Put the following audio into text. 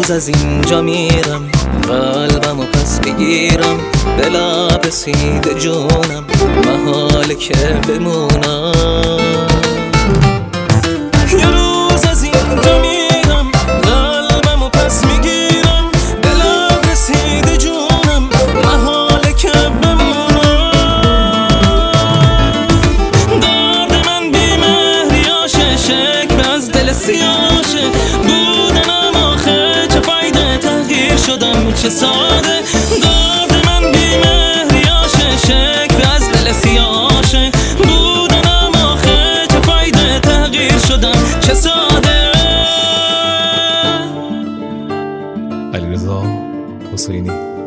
روز از اینجا میرم، قلبمو پس بگیرم، به لب رسیده جونم، محاله که بمونم. یه روز از اینجا میرم، قلبمو پس میگیرم، به لب رسیده جونم، محاله که بمونم. درد من بی‌مهریاشه، شکل از دل سیاشه، بودنم آخه چه فایده، تغییر شدم چه ساده. درد من بی‌مهریاشه، شکل از دل سیاشه، بودنم آخه چه فایده، تغییر شدم چه ساده. علیرضا حسینی.